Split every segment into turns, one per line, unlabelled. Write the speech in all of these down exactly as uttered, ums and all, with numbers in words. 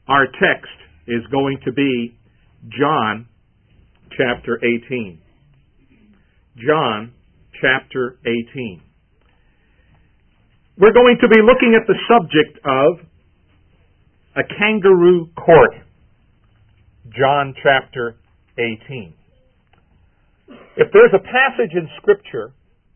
Our text is going to be John chapter eighteen. John chapter eighteen. We're going to be looking at the subject of a kangaroo court. John chapter eighteen. If there's a passage in Scripture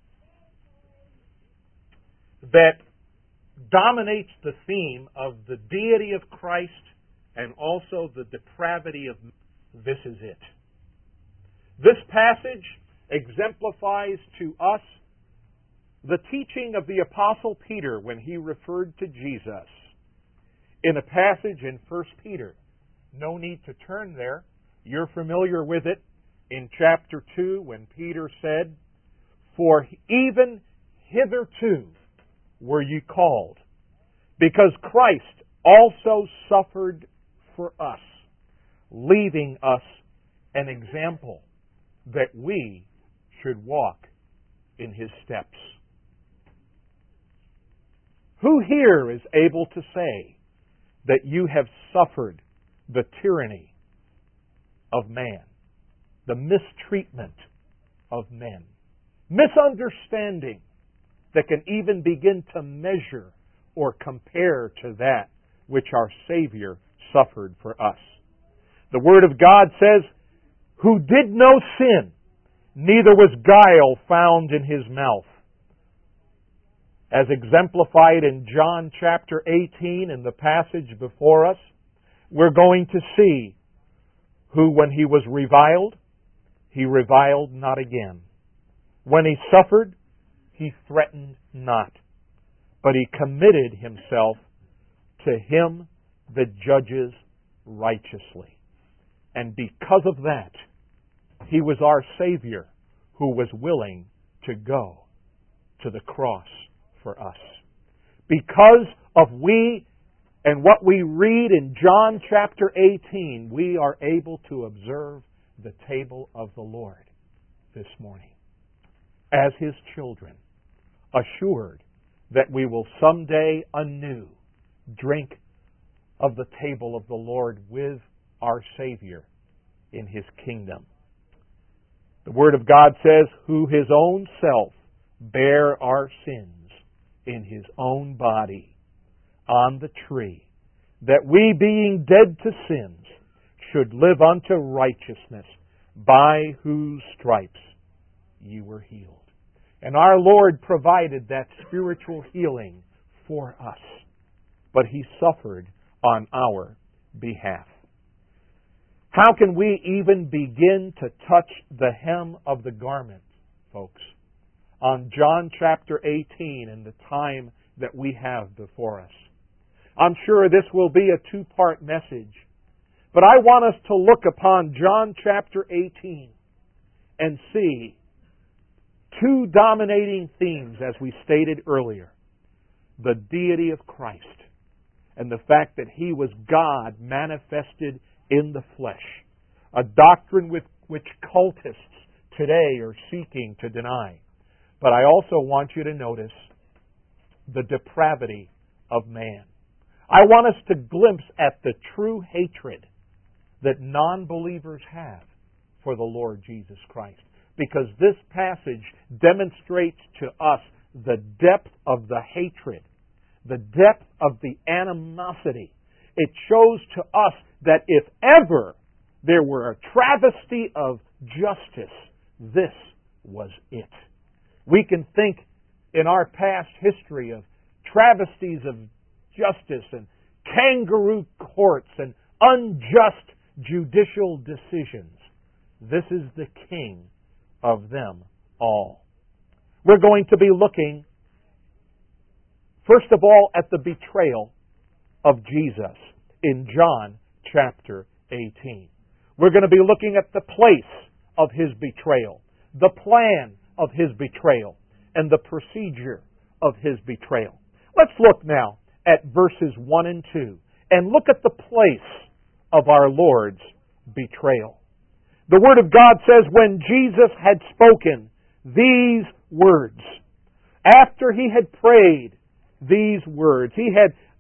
that dominates the theme of the deity of Christ and also the depravity of man, this is it. This passage exemplifies to us the teaching of the Apostle Peter when he referred to Jesus in a passage in First Peter. No need to turn there. You're familiar with it in chapter two when Peter said, "For even hitherto were ye called, because Christ also suffered for us, leaving us an example that we should walk in His steps." Who here is able to say that you have suffered the tyranny of man, the mistreatment of men, misunderstanding that can even begin to measure or compare to that which our Savior suffered for us? The Word of God says, "Who did no sin, neither was guile found in His mouth." As exemplified in John chapter eighteen in the passage before us, we're going to see who, when He was reviled, He reviled not again. When He suffered, He threatened not, but He committed Himself to Him that judges righteously. And because of that, He was our Savior who was willing to go to the cross for us. Because of we and what we read in John chapter eighteen, we are able to observe the table of the Lord this morning as His children, assured that we will someday anew drink of the table of the Lord with our Savior in His kingdom. The Word of God says, "Who His own self bare our sins in His own body on the tree, that we, being dead to sins, should live unto righteousness, by whose stripes ye were healed." And our Lord provided that spiritual healing for us, but He suffered on our behalf. How can we even begin to touch the hem of the garment, folks, on John chapter eighteen and the time that we have before us? I'm sure this will be a two-part message, but I want us to look upon John chapter eighteen and see two dominating themes, as we stated earlier: the deity of Christ and the fact that He was God manifested in the flesh, a doctrine with which cultists today are seeking to deny. But I also want you to notice the depravity of man. I want us to glimpse at the true hatred that non-believers have for the Lord Jesus Christ, because this passage demonstrates to us the depth of the hatred, the depth of the animosity. It shows to us that if ever there were a travesty of justice, this was it. We can think in our past history of travesties of justice and kangaroo courts and unjust judicial decisions. This is the king of them all. We're going to be looking, first of all, at the betrayal of Jesus in John chapter eighteen. We're going to be looking at the place of His betrayal, the plan of His betrayal, and the procedure of His betrayal. Let's look now at verses one and two and look at the place of our Lord's betrayal. The Word of God says, "When Jesus had spoken these words," after He had prayed these words, He had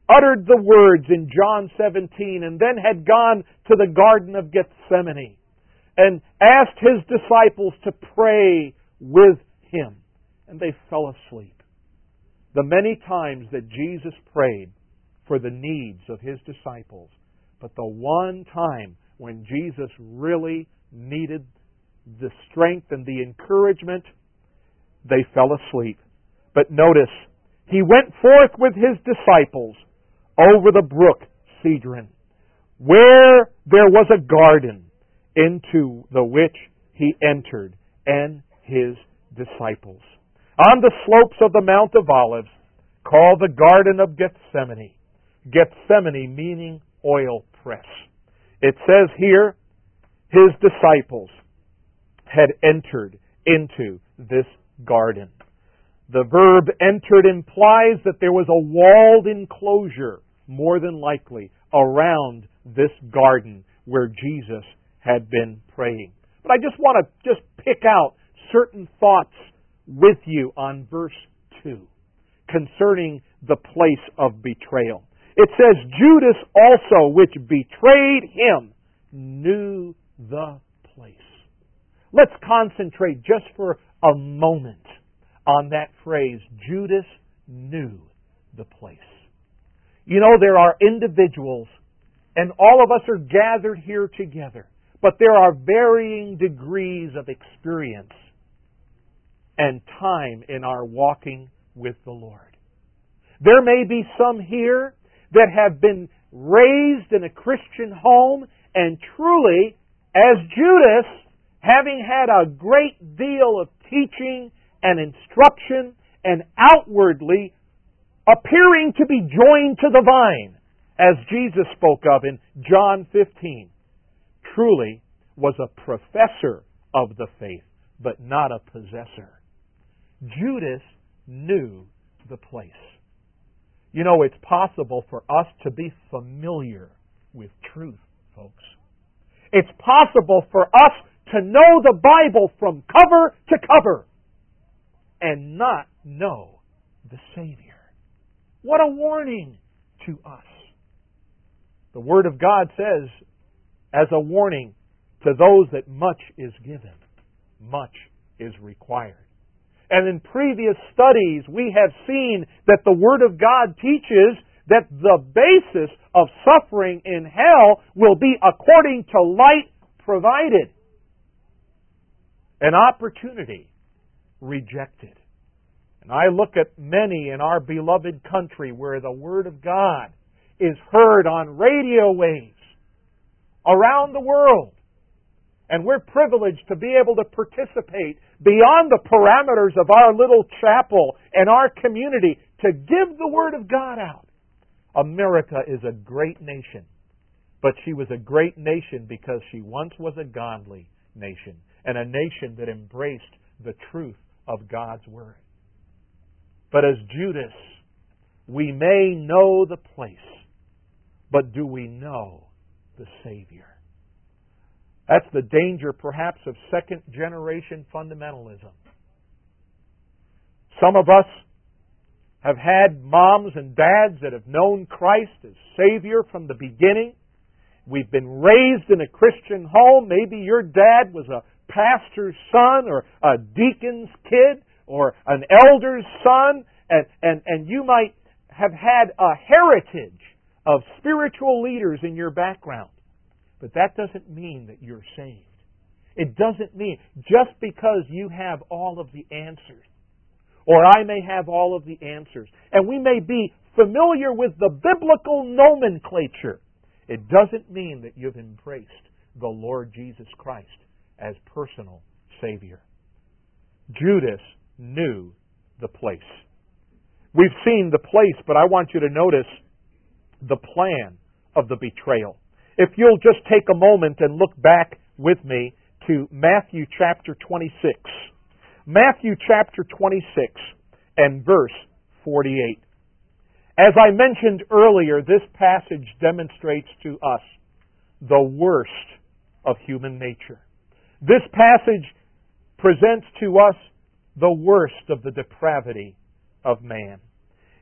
uttered the words in John seventeen and then had gone to the Garden of Gethsemane and asked His disciples to pray with Him. And they fell asleep. The many times that Jesus prayed for the needs of His disciples, but the one time when Jesus really needed the strength and the encouragement, they fell asleep. But notice, He went forth with His disciples over the brook Cedron, where there was a garden, into the which He entered, and His disciples. On the slopes of the Mount of Olives, called the Garden of Gethsemane. Gethsemane meaning oil press. It says here, His disciples had entered into this garden. The verb entered implies that there was a walled enclosure, more than likely, around this garden where Jesus had been praying. But I just want to just pick out certain thoughts with you on verse two concerning the place of betrayal. It says, Judas also, which betrayed Him, knew the place. Let's concentrate just for a moment on that phrase, Judas knew the place. You know, there are individuals, and all of us are gathered here together, but there are varying degrees of experience and time in our walking with the Lord. There may be some here that have been raised in a Christian home and truly, as Judas, having had a great deal of teaching and instruction and outwardly appearing to be joined to the vine, as Jesus spoke of in John fifteen, truly was a professor of the faith, but not a possessor. Judas knew the place. You know, it's possible for us to be familiar with truth, folks. It's possible for us to know the Bible from cover to cover and not know the Savior. What a warning to us. The Word of God says, as a warning to those that much is given, much is required. And in previous studies, we have seen that the Word of God teaches that the basis of suffering in hell will be according to light provided. An opportunity rejected. And I look at many in our beloved country where the Word of God is heard on radio waves around the world. And we're privileged to be able to participate beyond the parameters of our little chapel and our community to give the Word of God out. America is a great nation, but she was a great nation because she once was a godly nation and a nation that embraced the truth of God's Word. But as Judas, we may know the place, but do we know the Savior? That's the danger, perhaps, of second-generation fundamentalism. Some of us have had moms and dads that have known Christ as Savior from the beginning. We've been raised in a Christian home. Maybe your dad was a pastor's son or a deacon's kid or an elder's son, and, and, and you might have had a heritage of spiritual leaders in your background. But that doesn't mean that you're saved. It doesn't mean just because you have all of the answers, or I may have all of the answers, and we may be familiar with the biblical nomenclature, it doesn't mean that you've embraced the Lord Jesus Christ as personal Savior. Judas knew the place. We've seen the place, but I want you to notice the plan of the betrayal. If you'll just take a moment and look back with me to Matthew chapter twenty-six. Matthew chapter twenty-six and verse forty-eight. As I mentioned earlier, this passage demonstrates to us the worst of human nature. This passage presents to us the worst of the depravity of man.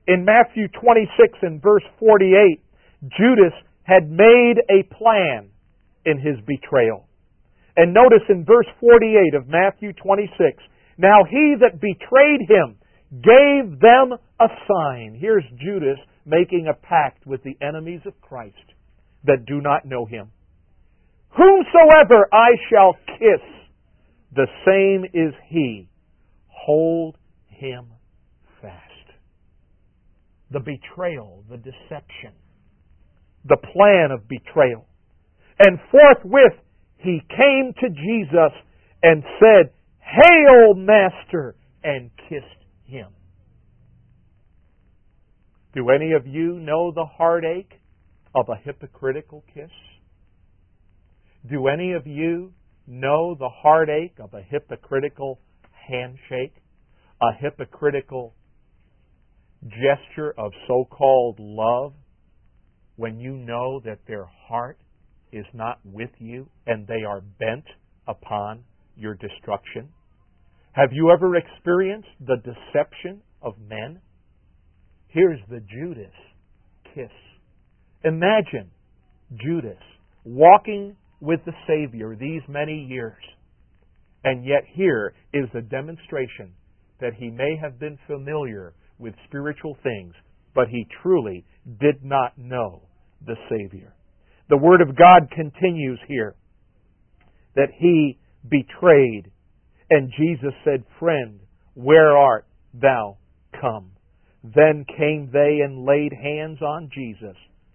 In Matthew twenty-six and verse forty-eight, Judas had made a plan in his betrayal. And notice in verse forty-eight of Matthew twenty-six, now he that betrayed him gave them a sign. Here's Judas making a pact with the enemies of Christ that do not know Him. Whomsoever I shall kiss, the same is he. Hold him fast. The betrayal, the deception, the plan of betrayal. And forthwith he came to Jesus and said, Hail, Master, and kissed Him. Do any of you know the heartache of a hypocritical kiss? Do any of you know the heartache of a hypocritical handshake? A hypocritical gesture of so-called love when you know that their heart is not with you and they are bent upon your destruction? Have you ever experienced the deception of men? Here's the Judas kiss. Imagine Judas walking with the Savior these many years, and yet here is the demonstration that he may have been familiar with spiritual things, but he truly did not know the Savior. The Word of God continues here that he betrayed, and Jesus said, Friend, where art thou come? Then came they and laid hands on Jesus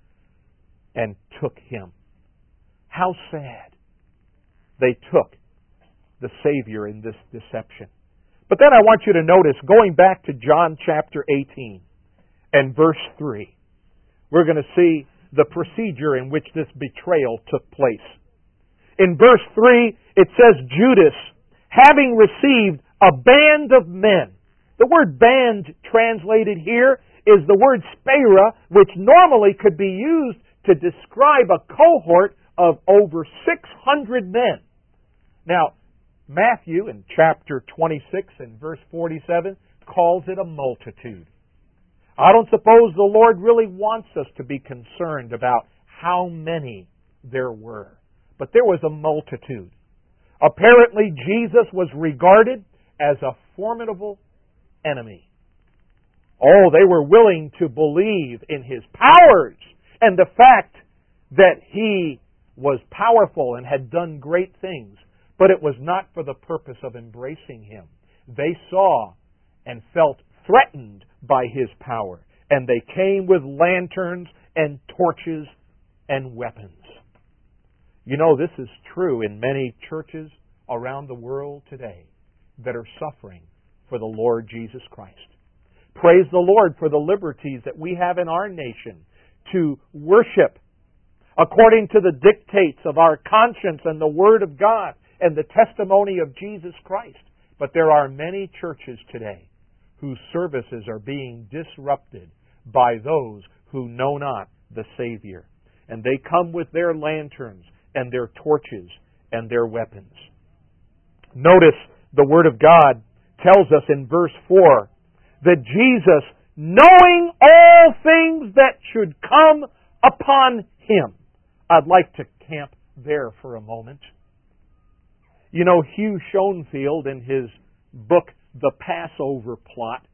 and took Him. How sad. They took the Savior in this deception. But then I want you to notice, going back to John chapter eighteen and verse three, we're going to see the procedure in which this betrayal took place. In verse three, it says, Judas, having received a band of men. The word band translated here is the word spera, which normally could be used to describe a cohort of over six hundred men. Now, Matthew in chapter twenty-six and verse forty-seven calls it a multitude. I don't suppose the Lord really wants us to be concerned about how many there were. But there was a multitude. Apparently, Jesus was regarded as a formidable enemy. Oh, they were willing to believe in His powers and the fact that He was powerful and had done great things. But it was not for the purpose of embracing Him. They saw and felt threatened by His power. And they came with lanterns and torches and weapons. You know, this is true in many churches around the world today that are suffering for the Lord Jesus Christ. Praise the Lord for the liberties that we have in our nation to worship according to the dictates of our conscience and the Word of God and the testimony of Jesus Christ. But there are many churches today whose services are being disrupted by those who know not the Savior. And they come with their lanterns and their torches and their weapons. Notice the Word of God tells us in verse four that Jesus, knowing all things that should come upon Him. I'd like to camp there for a moment. You know, Hugh Schoenfield, in his book, The Passover Plot,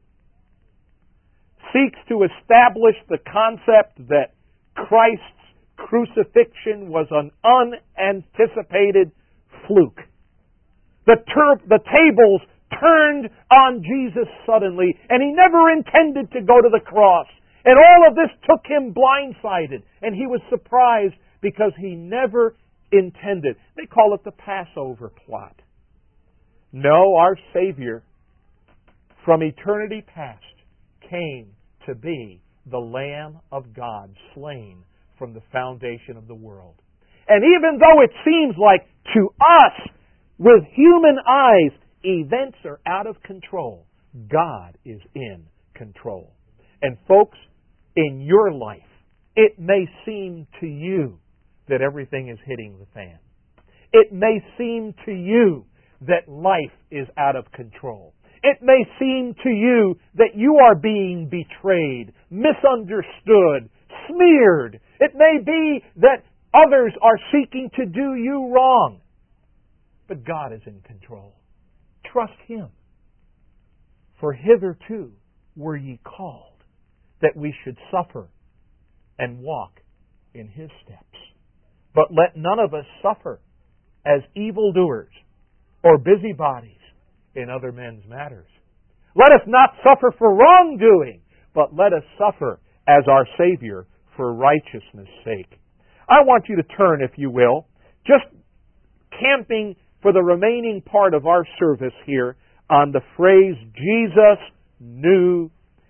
seeks to establish the concept that Christ's crucifixion was an unanticipated fluke. The, ter- the tables turned on Jesus suddenly, and He never intended to go to the cross. And all of this took Him blindsided, and He was surprised because He never intended. They call it the Passover plot. No, our Savior from eternity past came to be the Lamb of God slain from the foundation of the world. And even though it seems like to us, with human eyes, events are out of control, God is in control. And folks, in your life, it may seem to you that everything is hitting the fan. It may seem to you that life is out of control. It may seem to you that you are being betrayed, misunderstood, smeared. It may be that others are seeking to do you wrong. But God is in control. Trust Him. For hitherto were ye called, that we should suffer and walk in His steps. But let none of us suffer as evildoers or busybodies in other men's matters. Let us not suffer for wrongdoing, but let us suffer as our Savior for righteousness' sake. I want you to turn, if you will, just camping for the remaining part of our service here on the phrase, Jesus knew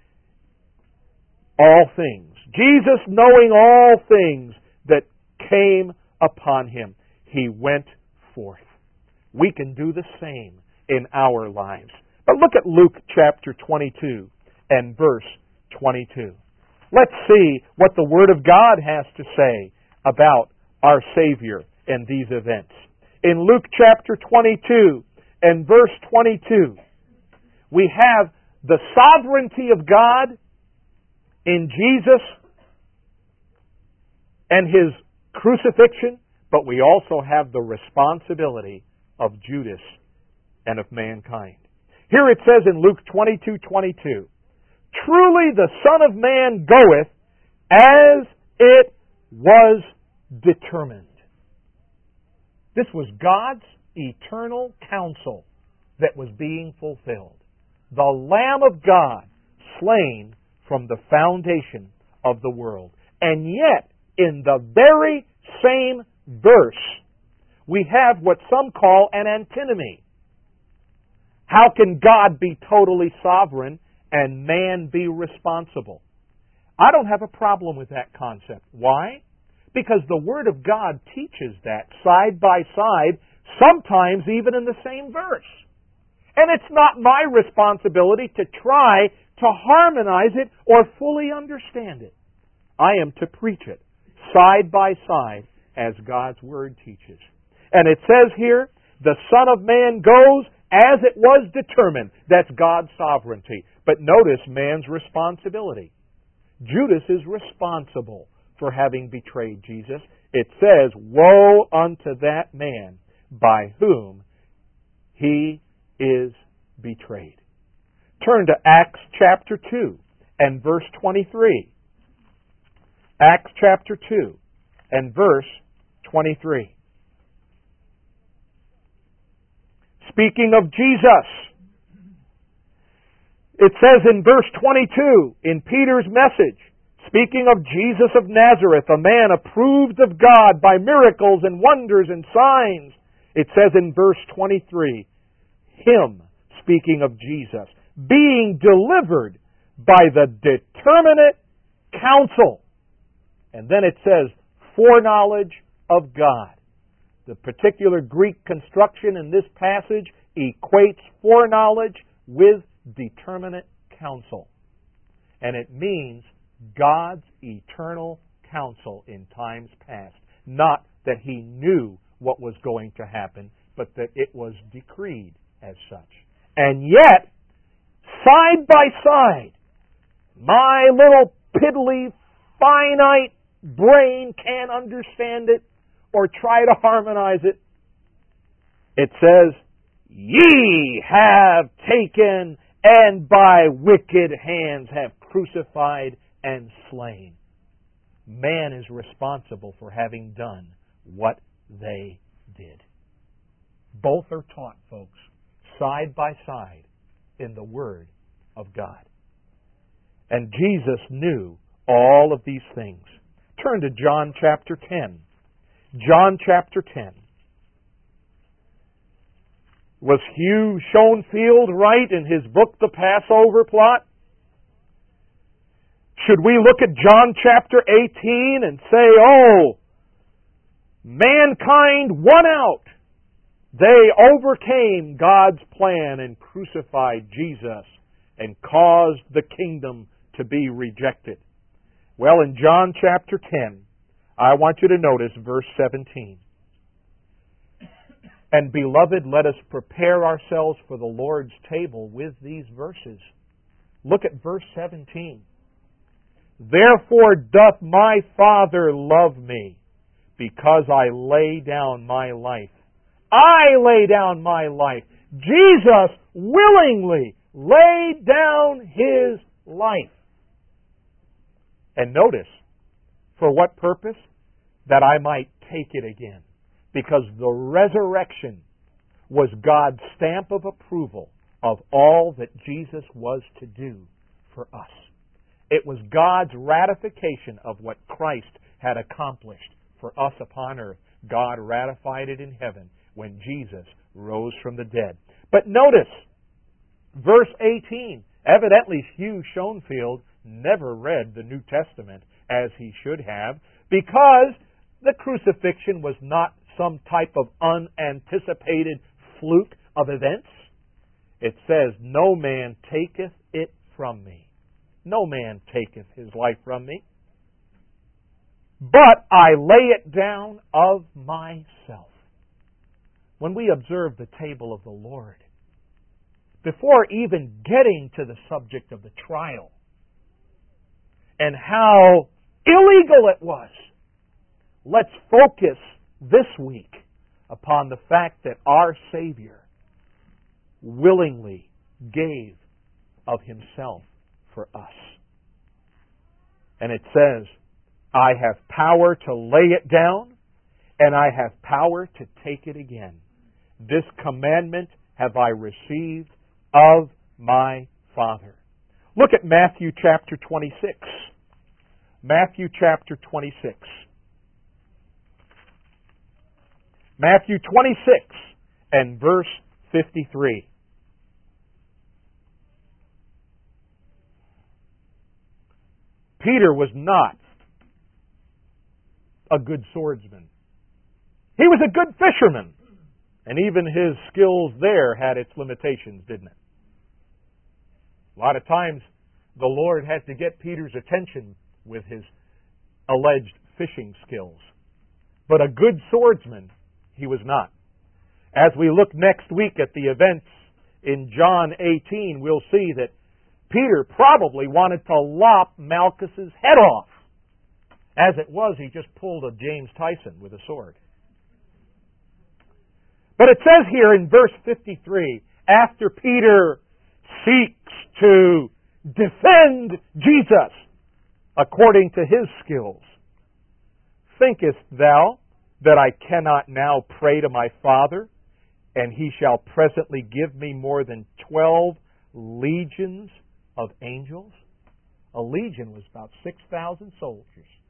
all things. Jesus knowing all things that came upon Him. He went forth. We can do the same in our lives. But look at Luke chapter twenty-two and verse twenty-two. Let's see what the Word of God has to say about our Savior and these events. In Luke chapter twenty-two and verse twenty-two, we have the sovereignty of God in Jesus and His crucifixion, but we also have the responsibility of Judas and of mankind. Here it says in Luke twenty-two twenty-two, truly the Son of Man goeth as it was determined. This was God's eternal counsel that was being fulfilled. The Lamb of God slain from the foundation of the world. And yet, in the very same verse, we have what some call an antinomy. How can God be totally sovereign and man be responsible? I don't have a problem with that concept. Why? Because the Word of God teaches that side by side, sometimes even in the same verse. And it's not my responsibility to try to harmonize it or fully understand it. I am to preach it side by side as God's Word teaches. And it says here, the Son of Man goes as it was determined. That's God's sovereignty. But notice man's responsibility. Judas is responsible for having betrayed Jesus. It says, woe unto that man by whom he is betrayed. Turn to Acts chapter two and verse twenty-three. Acts chapter two and verse twenty-three. Speaking of Jesus, it says in verse twenty-two in Peter's message, speaking of Jesus of Nazareth, a man approved of God by miracles and wonders and signs, it says in verse twenty-three, him, speaking of Jesus, being delivered by the determinate counsel. And then it says, foreknowledge of God. The particular Greek construction in this passage equates foreknowledge with determinate counsel. And it means God's eternal counsel in times past. Not that He knew what was going to happen, but that it was decreed as such. And yet, side by side, my little piddly, finite brain can't understand it or try to harmonize it. It says, ye have taken and by wicked hands have crucified and slain. Man is responsible for having done what they did. Both are taught, folks, side by side in the Word of God. And Jesus knew all of these things. Turn to John chapter ten. John chapter ten. Was Hugh Schoenfield right in his book, The Passover Plot? Should we look at John chapter eighteen and say, oh, mankind won out. They overcame God's plan and crucified Jesus and caused the kingdom to be rejected. Well, in John chapter ten, I want you to notice verse seventeen. And beloved, let us prepare ourselves for the Lord's table with these verses. Look at verse seventeen. Therefore doth my Father love me, because I lay down my life. I lay down my life. Jesus willingly laid down His life. And notice, for what purpose? That I might take it again. Because the resurrection was God's stamp of approval of all that Jesus was to do for us. It was God's ratification of what Christ had accomplished for us upon earth. God ratified it in heaven when Jesus rose from the dead. But notice, verse eighteen. Evidently, Hugh Schoenfield never read the New Testament as he should have, because the crucifixion was not some type of unanticipated fluke of events. It says, no man taketh it from me. No man taketh his life from me. But I lay it down of myself. When we observe the table of the Lord, before even getting to the subject of the trial and how illegal it was, let's focus this week upon the fact that our Savior willingly gave of Himself for us. And it says, I have power to lay it down, and I have power to take it again. This commandment have I received of my Father. Look at Matthew chapter twenty-six. Matthew chapter twenty-six. Matthew twenty-six and verse fifty-three. Peter was not a good swordsman. He was a good fisherman. And even his skills there had its limitations, didn't it? A lot of times the Lord had to get Peter's attention with his alleged fishing skills. But a good swordsman he was not. As we look next week at the events in John eighteen, we'll see that Peter probably wanted to lop Malchus's head off. As it was, he just pulled a James Tyson with a sword. But it says here in verse fifty-three, after Peter seeks to defend Jesus according to his skills, thinkest thou that I cannot now pray to my Father, and He shall presently give me more than twelve legions of angels? A legion was about six thousand soldiers.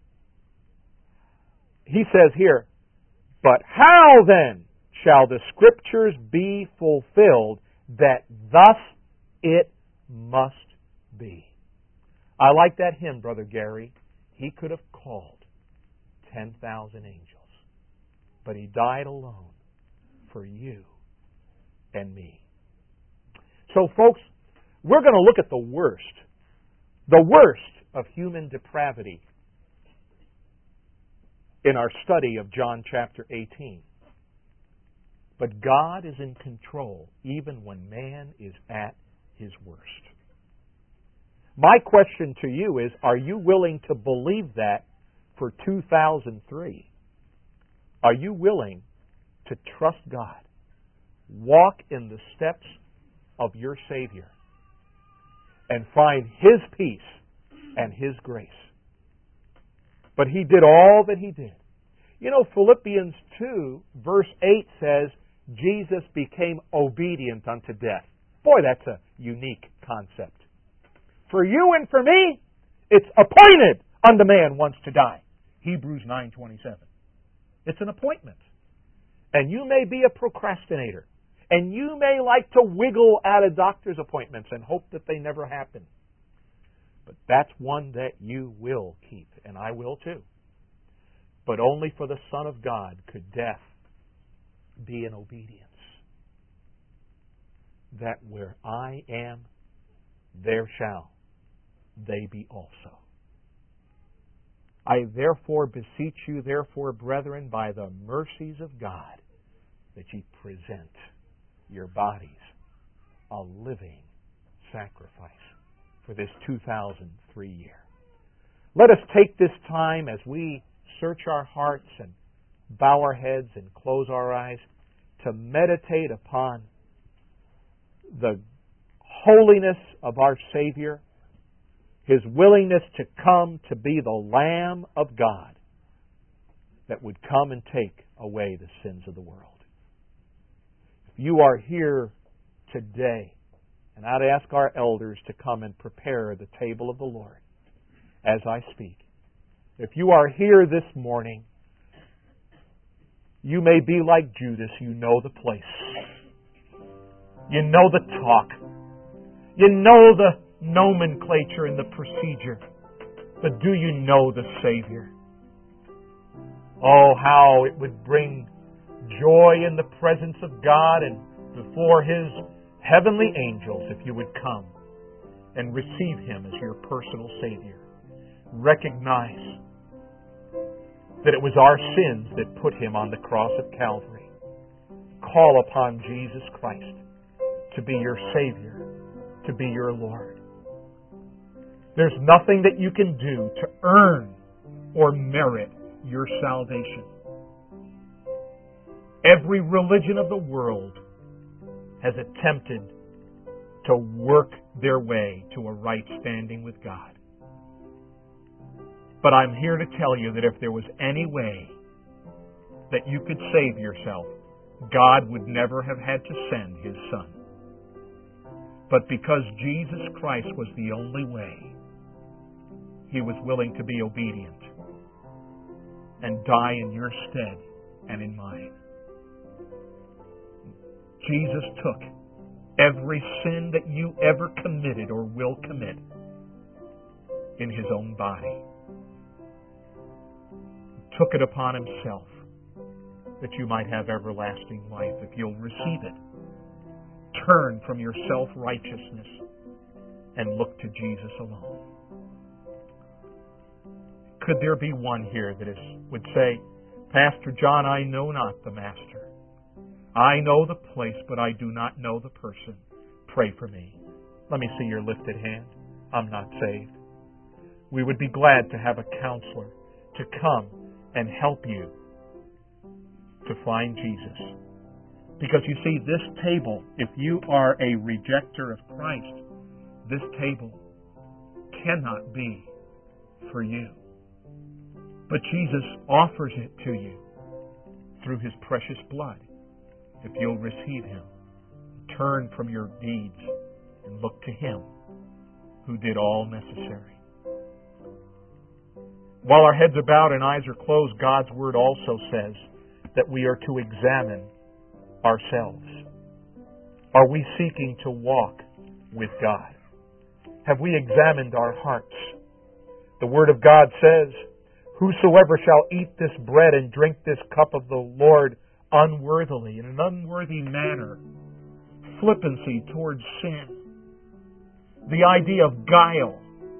He says here, but how then shall the Scriptures be fulfilled that thus it must be? I like that hymn, Brother Gary. He could have called ten thousand angels, but He died alone for you and me. So, folks, we're going to look at the worst, the worst of human depravity in our study of John chapter eighteen. But God is in control even when man is at his worst. My question to you is, are you willing to believe that for two thousand three? Are you willing to trust God, walk in the steps of your Savior, and find His peace and His grace? But He did all that He did. You know, Philippians two, verse eight says, Jesus became obedient unto death. Boy, that's a unique concept. For you and for me, it's appointed unto man once to die. Hebrews nine twenty-seven. It's an appointment. And you may be a procrastinator. And you may like to wiggle out of doctor's appointments and hope that they never happen. But that's one that you will keep, and I will too. But only for the Son of God could death be in obedience. That where I am, there shall they be also. I therefore beseech you, therefore, brethren, by the mercies of God, that ye present your bodies a living sacrifice for this two thousand three year. Let us take this time as we search our hearts and bow our heads and close our eyes to meditate upon the holiness of our Savior, His willingness to come to be the Lamb of God that would come and take away the sins of the world. If you are here today, and I'd ask our elders to come and prepare the table of the Lord as I speak. If you are here this morning, you may be like Judas. You know the place. You know the talk. You know the nomenclature and the procedure. But do you know the Savior? Oh, how it would bring joy in the presence of God and before His heavenly angels if you would come and receive Him as your personal Savior. Recognize that it was our sins that put Him on the cross of Calvary. Call upon Jesus Christ to be your Savior, to be your Lord. There's nothing that you can do to earn or merit your salvation. Every religion of the world has attempted to work their way to a right standing with God. But I'm here to tell you that if there was any way that you could save yourself, God would never have had to send His Son. But because Jesus Christ was the only way, He was willing to be obedient and die in your stead and in mine. Jesus took every sin that you ever committed or will commit in His own body. He took it upon Himself that you might have everlasting life if you'll receive it. Turn from your self-righteousness and look to Jesus alone. Could there be one here that is, would say, Pastor John, I know not the Master. I know the place, but I do not know the person. Pray for me. Let me see your lifted hand. I'm not saved. We would be glad to have a counselor to come and help you to find Jesus. Because you see, this table, if you are a rejecter of Christ, this table cannot be for you. But Jesus offers it to you through His precious blood. If you'll receive Him, turn from your deeds and look to Him who did all necessary. While our heads are bowed and eyes are closed, God's Word also says that we are to examine ourselves. Are we seeking to walk with God? Have we examined our hearts? The Word of God says, whosoever shall eat this bread and drink this cup of the Lord unworthily, in an unworthy manner, flippancy towards sin, the idea of guile,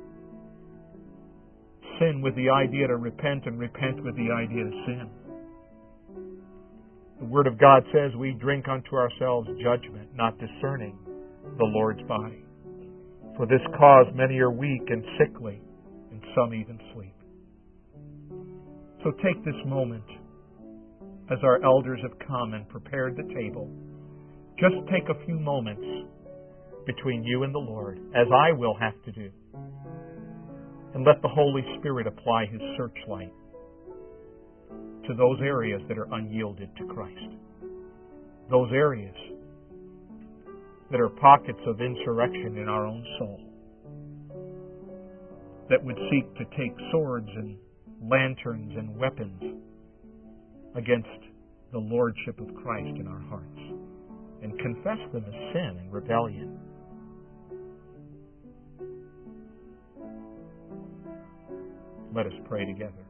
sin with the idea to repent and repent with the idea to sin. The Word of God says we drink unto ourselves judgment, not discerning the Lord's body. For this cause many are weak and sickly, and some even sleep. So take this moment as our elders have come and prepared the table. Just take a few moments between you and the Lord, as I will have to do. And let the Holy Spirit apply His searchlight to those areas that are unyielded to Christ. Those areas that are pockets of insurrection in our own soul, that would seek to take swords and lanterns and weapons against the Lordship of Christ in our hearts and confess them as sin and rebellion. Let us pray together.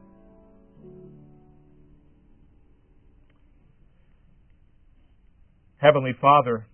Heavenly Father,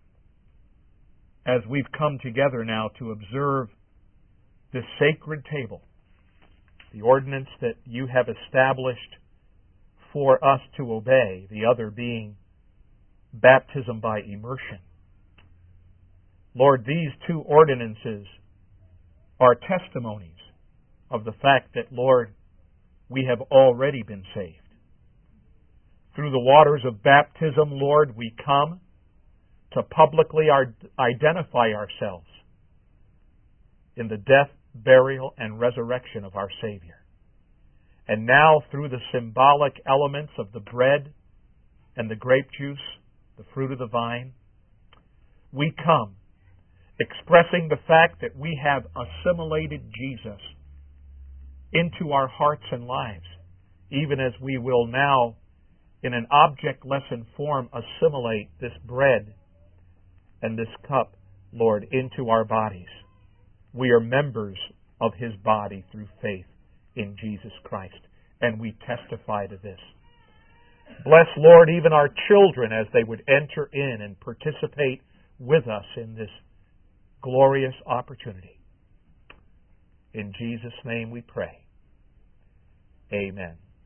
as we've come together now to observe this sacred table, the ordinance that you have established for us to obey, the other being baptism by immersion. Lord, these two ordinances are testimonies of the fact that, Lord, we have already been saved. Through the waters of baptism, Lord, we come to publicly identify ourselves in the death, burial, and resurrection of our Savior. And now, through the symbolic elements of the bread and the grape juice, the fruit of the vine, we come expressing the fact that we have assimilated Jesus into our hearts and lives, even as we will now, in an object lesson form, assimilate this bread and this cup, Lord, into our bodies. We are members of His body through faith in Jesus Christ, and we testify to this. Bless, Lord, even our children as they would enter in and participate with us in this glorious opportunity. In Jesus' name we pray. Amen.